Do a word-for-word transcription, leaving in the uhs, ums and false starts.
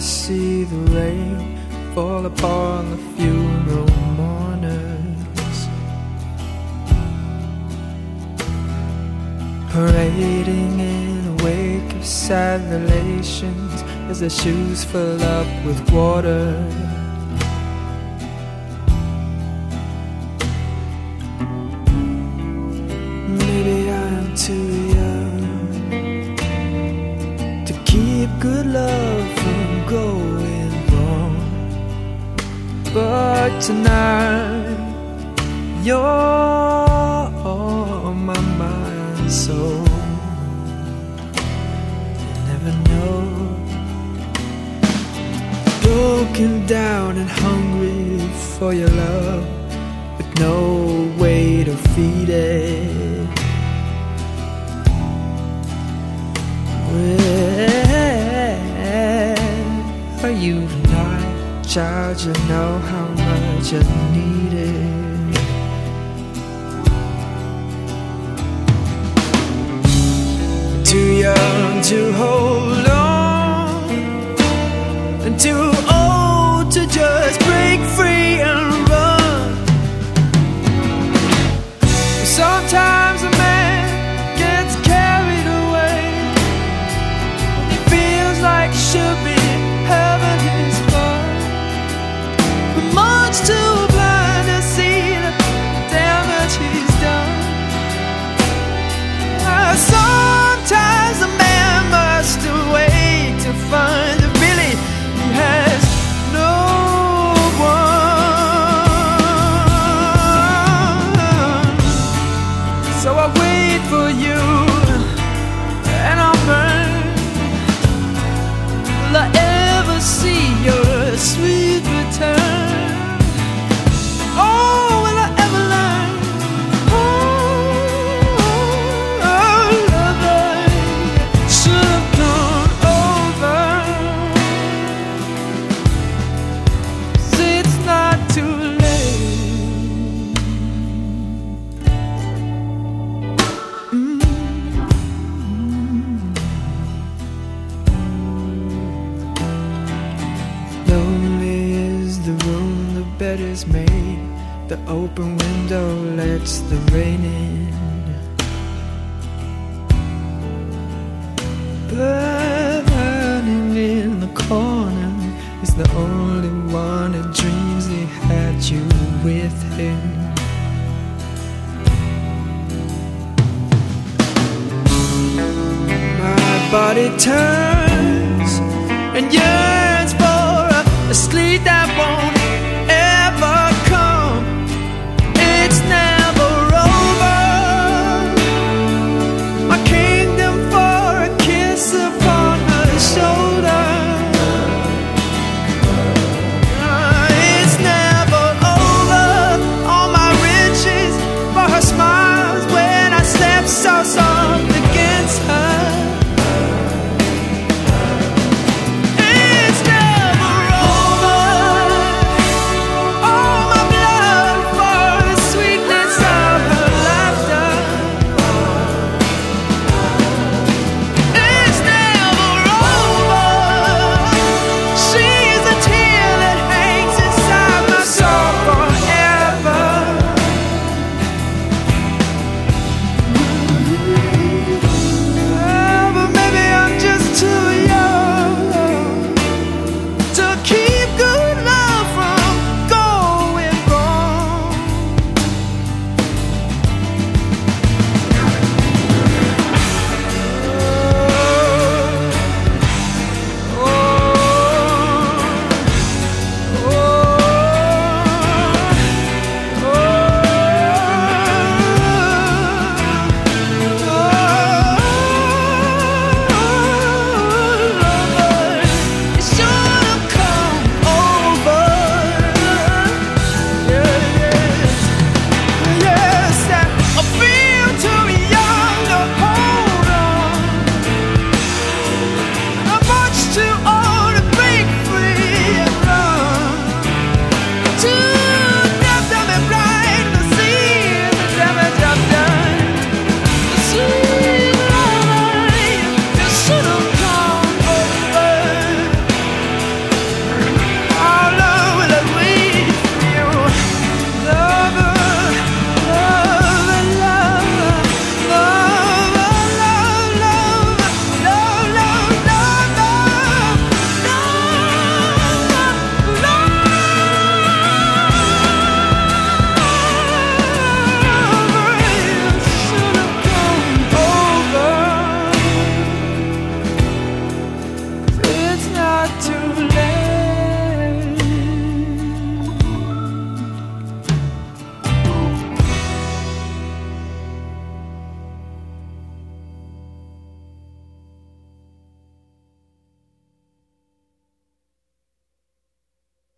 see the rain fall upon the funeral mourners, parading in a wake of sad relations as their shoes fill up with water. Maybe I'm too young to keep good love from going wrong, but tonight you're on my mind and soul. You never know, broken down and hungry for your love, with no way to feed it. Where are you tonight, child? You know how much I need it. Too young to hold on, and too old to just break free and run. Sometimes a man gets carried away, he feels like he should be having his fun, but much too blind to see the damage he's done. Sometimes a man must wait to find that really he has no one. So I wait for you, and I'll burn. Will I ever see your sweet return? Oh, will I ever learn? Oh, love I should have gone over. See, it's not too late. Mm-hmm. Lonely is the room the bed is made, the open window lets the rain in. Burning in the corner is the only one that dreams he had you with him. My body turns and you're